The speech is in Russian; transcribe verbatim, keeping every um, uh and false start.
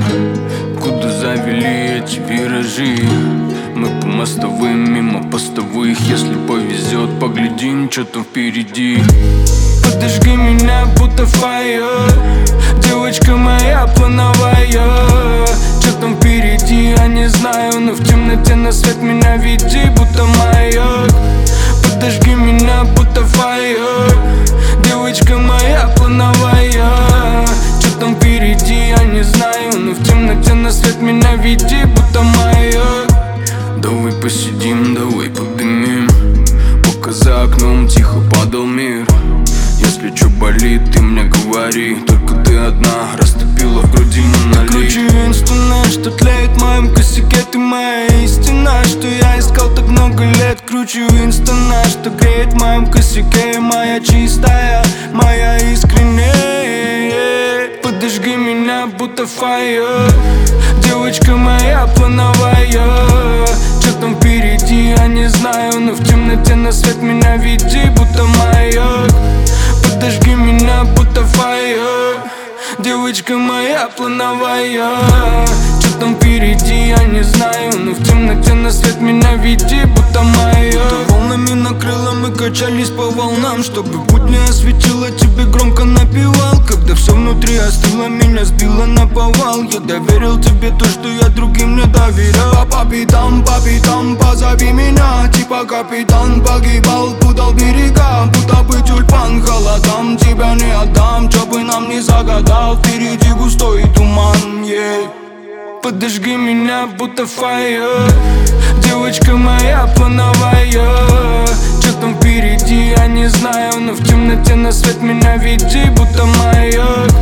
Куда завели эти виражи? Мы по мостовым, мимо постовых. Если повезет, поглядим, что там впереди. Подожги меня, будто фаер, девочка моя плановая. Что там впереди, я не знаю, но в темноте на свет меня веди, будто маяк. Подожги меня, будто фаер, девочка моя плановая. Что там впереди, я не знаю, но в темноте на свет меня веди, будто маяк. Давай посидим, давай подымим, пока за окном тихо падал мир. Если чё болит, ты мне говори, только ты одна растопила в груди монолит. Ты круче Винстона, что тлеет в моем косяке. Ты моя истина, что я искал так много лет. Круче Винстона, что греет в моем косяке. Моя чистая, моя искренняя. Подожги меня, будто фаер, девочка моя плановая. Что там впереди, я не знаю, но в темноте на свет меня веди, будто маяк. Подожги меня, будто фаер, девочка моя плановая. Что там впереди, я не знаю, но в темноте на свет меня веди, будто маяк. Волнами накрыло, мы качались по волнам, чтобы путь не осветило, тебе громко напевал. Когда все внутри остыло, меня сбило на повал. Я доверил тебе то, что я другим не доверял. По пятам, по пятам, позови меня, типа капитан погибал, путал берега, будто бы тюльпан. Холодам тебя не отдам, чё бы нам не загадал. Впереди густой туман, yeah. Подожги меня, будто фаер, девочка моя плановая. Что там впереди, я не знаю, но в темноте на свет меня веди, будто маяк.